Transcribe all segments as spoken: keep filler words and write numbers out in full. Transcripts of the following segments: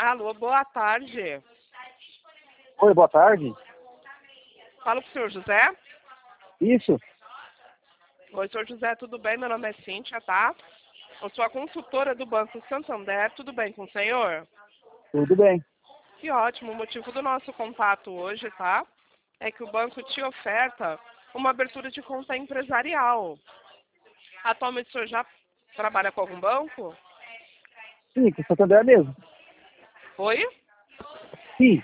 Alô, boa tarde. Oi, boa tarde. Fala com o senhor José. Isso. Oi, senhor José, tudo bem? Meu nome é Cíntia, tá? Eu sou a consultora do Banco Santander. Tudo bem com o senhor? Tudo bem. Que ótimo. O motivo do nosso contato hoje, tá? É que o banco te oferta uma abertura de conta empresarial. Atualmente o senhor já trabalha com algum banco? Sim, com o Santander mesmo. Oi? Sim.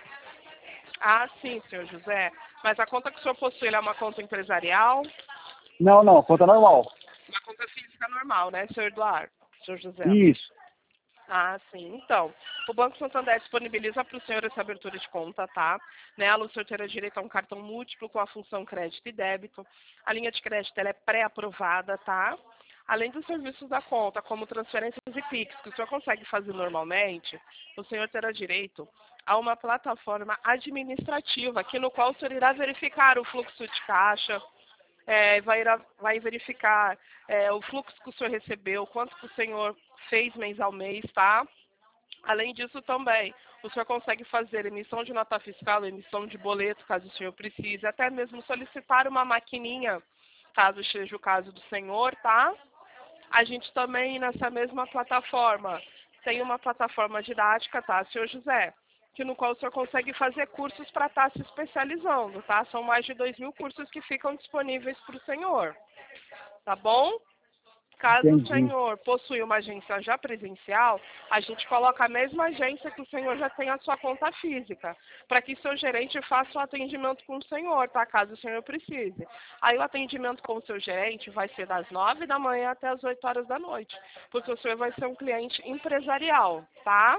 Ah, sim, senhor José. Mas a conta que o senhor possui ela é uma conta empresarial? Não, não, conta normal. Uma conta física normal, né, senhor Eduardo? Senhor José? Isso. Ah, sim. Então, o Banco Santander disponibiliza para o senhor essa abertura de conta, tá? Nela, o senhor terá direito a um cartão múltiplo com a função crédito e débito. A linha de crédito ela é pré-aprovada, tá? Além dos serviços da conta, como transferências e Pix, que o senhor consegue fazer normalmente, o senhor terá direito a uma plataforma administrativa, aqui no qual o senhor irá verificar o fluxo de caixa, é, vai, irá, vai verificar é, o fluxo que o senhor recebeu, quanto que o senhor fez mês ao mês, tá? Além disso também, o senhor consegue fazer emissão de nota fiscal, emissão de boleto, caso o senhor precise, até mesmo solicitar uma maquininha, caso seja o caso do senhor, tá? A gente também, nessa mesma plataforma, tem uma plataforma didática, tá, senhor José? Que no qual o senhor consegue fazer cursos para estar se especializando, tá? São mais de dois mil cursos que ficam disponíveis para o senhor, tá bom? Caso o Entendi. senhor possui uma agência já presencial, a gente coloca a mesma agência que o senhor já tem a sua conta física, para que seu gerente faça o atendimento com o senhor, tá? Caso o senhor precise. Aí o atendimento com o seu gerente vai ser das nove da manhã até as oito horas da noite, porque o senhor vai ser um cliente empresarial, tá?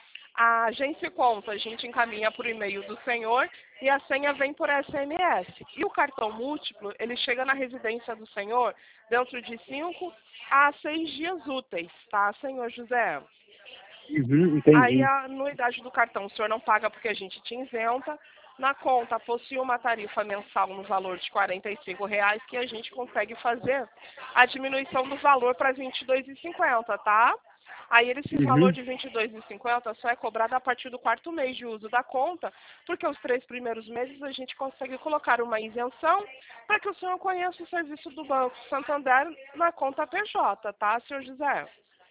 A agência conta, a gente encaminha por e-mail do senhor e a senha vem por S M S. E o cartão múltiplo, ele chega na residência do senhor dentro de cinco a seis dias úteis, tá, senhor José? Uhum, Aí entendi. a anuidade do cartão o senhor não paga porque a gente te isenta. Na conta possui uma tarifa mensal no valor de quarenta e cinco reais que a gente consegue fazer a diminuição do valor para vinte e dois reais e cinquenta centavos, tá? Aí esse valor Uhum, de vinte e dois reais e cinquenta centavos só é cobrado a partir do quarto mês de uso da conta, porque os três primeiros meses a gente consegue colocar uma isenção para que o senhor conheça o serviço do Banco Santander na conta P J, tá, senhor José?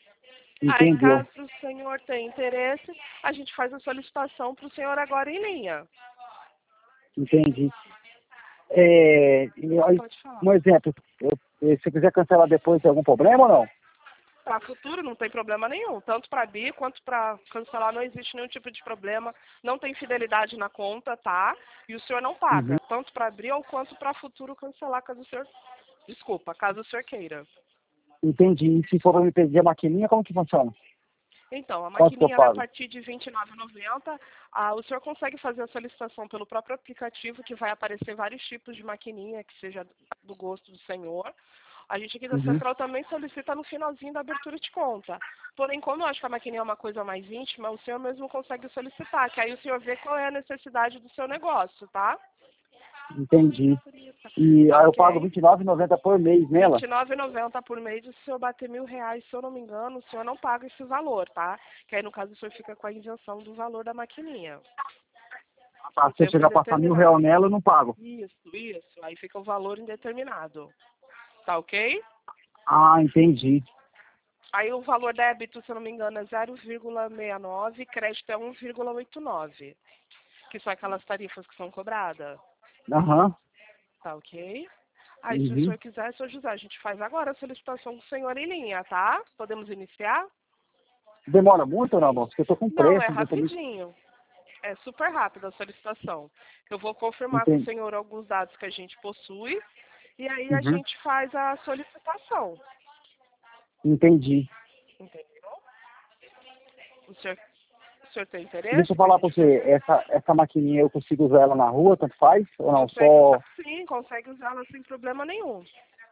Aí, entendeu. caso o senhor tenha interesse, a gente faz a solicitação para o senhor agora em linha. Entendi. É, e aí, Pode falar. um exemplo, eu, se eu quiser cancelar depois, tem algum problema ou não? Para futuro não tem problema nenhum. Tanto para abrir quanto para cancelar não existe nenhum tipo de problema. Não tem fidelidade na conta, tá? E o senhor não Uhum, paga. Tanto para abrir ou quanto para futuro cancelar, caso o senhor... Desculpa, caso o senhor queira. entendi. E se for para me pedir a maquininha, como que funciona? Então, a Quanto que eu maquininha ela é a pago? partir de vinte e nove reais e noventa centavos. Ah, o senhor consegue fazer a solicitação pelo próprio aplicativo, que vai aparecer vários tipos de maquininha, que seja do gosto do senhor. A gente aqui da Uhum. Central também solicita no finalzinho da abertura de conta. Porém, como eu acho que a maquininha é uma coisa mais íntima, o senhor mesmo consegue solicitar, que aí o senhor vê qual é a necessidade do seu negócio, tá? Entendi. E Tá aí eu pago ok? vinte e nove reais e noventa centavos por mês nela? vinte e nove reais e noventa centavos por mês, e se o senhor bater mil reais, se eu não me engano, o senhor não paga esse valor, tá? Que aí, no caso, o senhor fica com a isenção do valor da maquininha. Ah, O se eu tempo chegar a passar mil reais indeterminado. nela, eu não pago. Isso, isso. Aí fica o valor indeterminado. Tá ok? Ah, entendi. Aí o valor débito, se eu não me engano, é zero vírgula sessenta e nove, crédito é um vírgula oitenta e nove, que são aquelas tarifas que são cobradas. Aham. Tá ok? Aí, se o Uhum. senhor quiser, senhor José, a gente faz agora a solicitação do senhor em linha, tá? Podemos iniciar? Demora muito ou não, moço? Porque eu tô com Não, é pressa. Eu tô me... rapidinho. É super rápido a solicitação. Eu vou confirmar com o Entendi. senhor alguns dados que a gente possui e aí a Uhum. gente faz a solicitação. Entendi. Entendeu? O senhor, o senhor tem Deixa interesse eu que a falar pra gente você, essa, essa maquininha eu consigo usar ela na rua, tanto faz? Ou não? consegue usar? Só. Sim, consegue usá-la sem problema nenhum.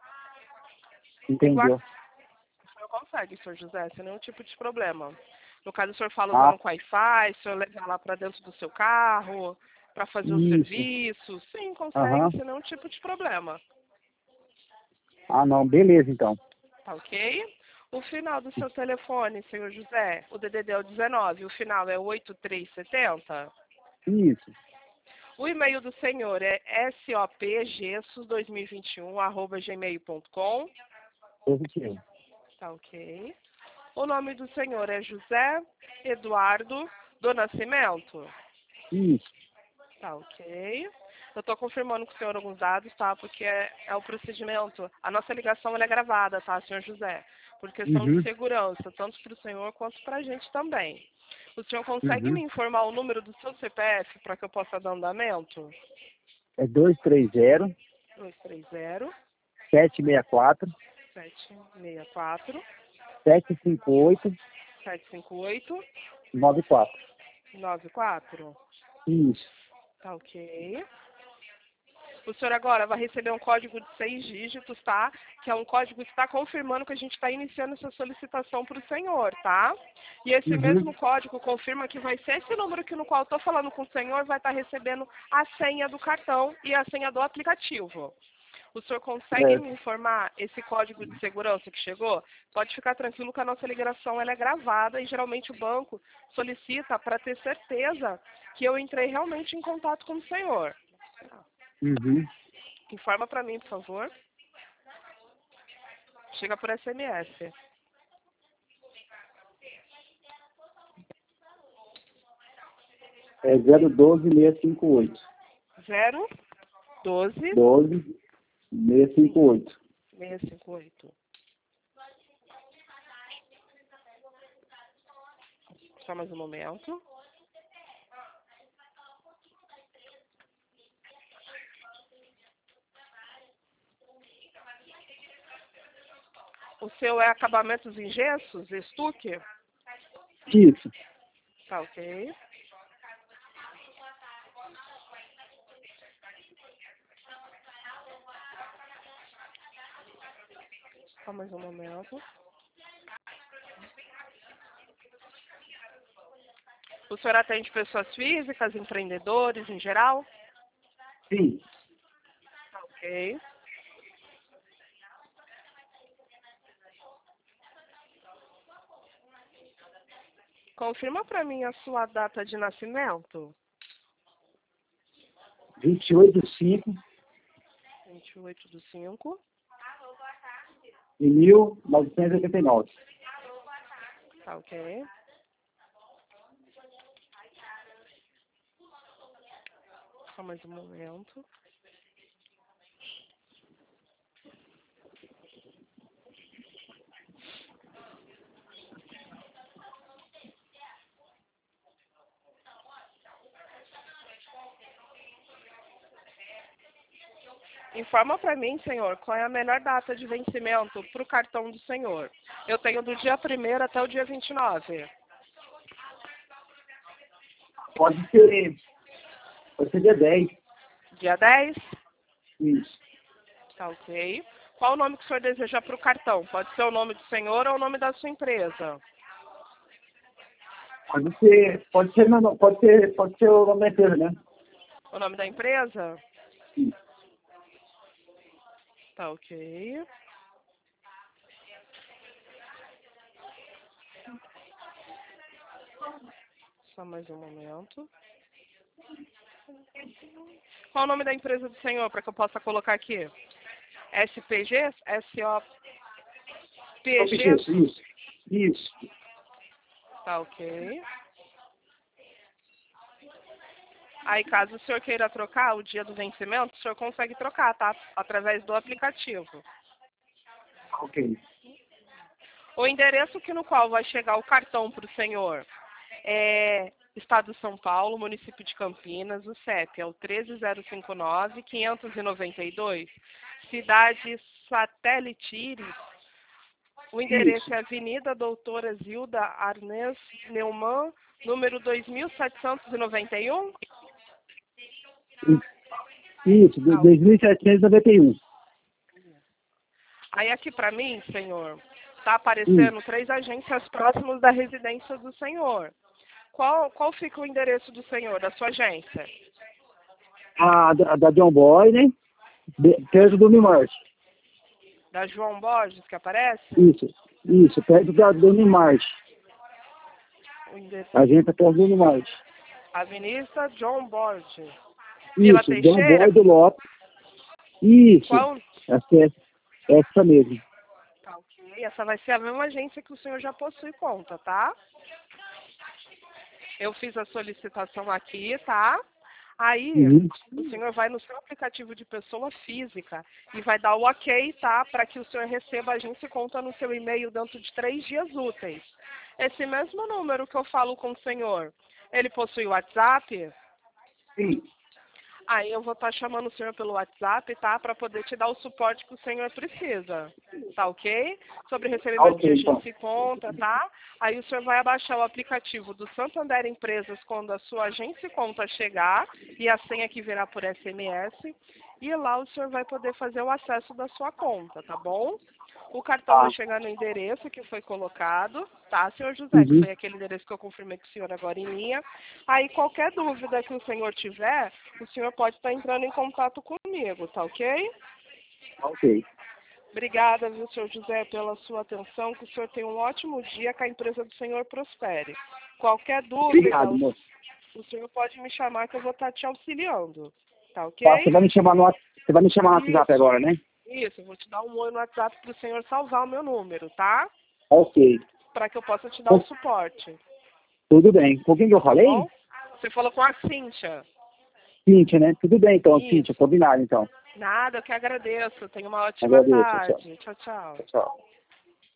Igual Entendeu? o senhor consegue, senhor José, sem nenhum tipo de problema. No caso, o senhor fala Ah, usando com Wi-Fi, o senhor levar lá para dentro do seu carro, para fazer o isso. serviço. Sim, consegue, Aham. sem nenhum tipo de problema. Ah, não. Beleza, então. Tá ok? O final do seu telefone, senhor José, o D D D é o dezenove, o final é oito três sete zero? Isso. O e-mail do senhor é sopgessos dois mil e vinte e um arroba gmail ponto com. Positivo. Tá ok. O nome do senhor é José Eduardo do Nascimento? Isso. Tá ok. Eu estou confirmando com o senhor alguns dados, tá? Porque é, é o procedimento. A nossa ligação ela é gravada, tá, senhor José? Por questão de Uhum. segurança, tanto para o senhor quanto para a gente também. O senhor consegue Uhum. me informar o número do seu C P F para que eu possa dar andamento? É dois três zero, dois três zero, sete seis quatro, sete seis quatro, sete cinco oito, sete cinco oito, nove quatro. nove quatro. Isso. Tá ok. O senhor agora vai receber um código de seis dígitos, tá? Que é um código que está confirmando que a gente está iniciando essa solicitação para o senhor, tá? E esse Uhum. mesmo código confirma que vai ser esse número que no qual eu estou falando com o senhor vai estar recebendo a senha do cartão e a senha do aplicativo. O senhor consegue É. me informar esse código de segurança que chegou? Pode ficar tranquilo que a nossa ligação ela é gravada e geralmente o banco solicita para ter certeza que eu entrei realmente em contato com o senhor. Uhum. Informa para mim, por favor. Chega por S M S. É zero doze seis cinco oito. zero doze doze seis cinco oito. seis cinco oito. Só mais um momento. O seu é acabamentos em gessos, estuque? Isso. Tá ok. Só mais um momento. O senhor atende pessoas físicas, empreendedores em geral? Sim. Tá ok. Confirma para mim a sua data de nascimento. vinte e oito de cinco vinte e oito do cinco. de mil novecentos e oitenta e nove. Tá ok. Só mais um momento. Informa para mim, senhor, qual é a melhor data de vencimento para o cartão do senhor. Eu tenho do dia primeiro até o dia vinte e nove. Pode ser. Pode ser dia dez. Dia dez? Isso. Tá ok. Qual o nome que o senhor deseja para o cartão? Pode ser o nome do senhor ou o nome da sua empresa? Pode ser. Pode ser, não, pode ser, pode ser o nome da empresa, né? O nome da empresa? Isso. Tá ok. Só mais um momento. Qual o nome da empresa do senhor para que eu possa colocar aqui? S P G? S O P G? Isso. Isso. Tá ok. Aí, caso o senhor queira trocar o dia do vencimento, o senhor consegue trocar, tá? Através do aplicativo. Ok. O endereço que no qual vai chegar o cartão para o senhor é Estado de São Paulo, município de Campinas, o C E P é o treze zero cinco nove, quinhentos e noventa e dois, cidade Satélite Íris. O endereço Isso. é Avenida Doutora Zilda Arnes Neumann, número dois mil setecentos e noventa e um. Isso, de Ah, dois mil setecentos e noventa e um. aí aqui para mim, senhor, está aparecendo três agências próximas da residência do senhor. Qual, qual fica o endereço do senhor, da sua agência? A da, da John Boy, né? De, perto do Mimarte. Da João Borges, que aparece? Isso. Isso, perto da do Unimart. O endereço. A gente tá perto do Unimart. Avenida John Borges. Vila Isso, John Teixeira? Boy do Lopes. Isso, Qual? essa, é, essa mesmo. Tá, ok. Essa vai ser a mesma agência que o senhor já possui conta, tá? Eu fiz a solicitação aqui, tá? Aí, Uhum. o senhor vai no seu aplicativo de pessoa física e vai dar o ok, tá? Para que o senhor receba a agência e conta no seu e-mail dentro de três dias úteis. Esse mesmo número que eu falo com o senhor, ele possui o WhatsApp? Sim. Aí eu vou estar chamando o senhor pelo WhatsApp, tá? Para poder te dar o suporte que o senhor precisa. Tá ok? Sobre recebimento Ok, de então. agência e conta, tá? Aí o senhor vai abaixar o aplicativo do Santander Empresas quando a sua agência e conta chegar e a senha que virá por S M S. E lá o senhor vai poder fazer o acesso da sua conta, tá bom? O cartão Tá. vai chegar no endereço que foi colocado, tá, senhor José? Que Uhum. foi aquele endereço que eu confirmei com o senhor agora em linha. Aí, qualquer dúvida que o senhor tiver, o senhor pode estar entrando em contato comigo, tá ok? Ok. Obrigada, viu, senhor José, pela sua atenção. Que o senhor tenha um ótimo dia, que a empresa do senhor prospere. Qualquer dúvida, Obrigado, o, moço. o senhor pode me chamar que eu vou estar te auxiliando, tá ok? Tá, você vai me chamar no, Whats- você vai me chamar no WhatsApp Isso. agora, né? Isso, eu vou te dar um oi no WhatsApp para o senhor salvar o meu número, tá? Ok. Para que eu possa te dar o suporte, Tudo bem. Com quem que eu tá falei? bom? Você falou com a Cíntia. Cíntia, né? Tudo bem, então, Isso. Cíntia. Combinado, então. Nada, eu que agradeço. Tenha uma ótima Agradeço. Tchau. tarde. Tchau, tchau. Tchau.